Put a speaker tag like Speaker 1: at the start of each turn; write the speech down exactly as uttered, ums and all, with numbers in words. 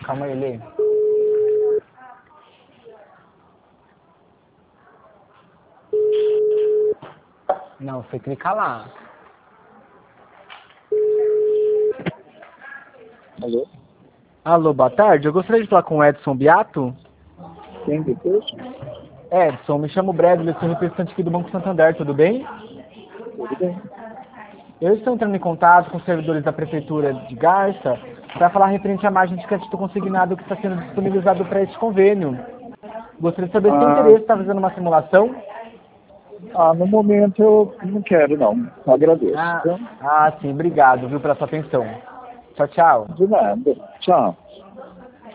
Speaker 1: Calma aí, Lê. Não, você clica lá.
Speaker 2: Alô?
Speaker 1: Alô, boa tarde. Eu gostaria de falar com o Edson Beato.
Speaker 2: Quem depois?
Speaker 1: Edson, me chamo Bradley, sou representante aqui do Banco Santander, tudo bem?
Speaker 2: Tudo bem.
Speaker 1: Eu estou entrando em contato com os servidores da Prefeitura de Garça para falar referente à margem de crédito consignado que está sendo disponibilizado para este convênio. Gostaria de saber se tem
Speaker 2: Ah,
Speaker 1: interesse, está fazendo uma simulação?
Speaker 2: ah, no momento eu não quero, não. Agradeço.
Speaker 1: Ah,
Speaker 2: Então,
Speaker 1: ah, sim, obrigado, viu, pela sua atenção. Tchau, tchau.
Speaker 2: de nada. Tchau.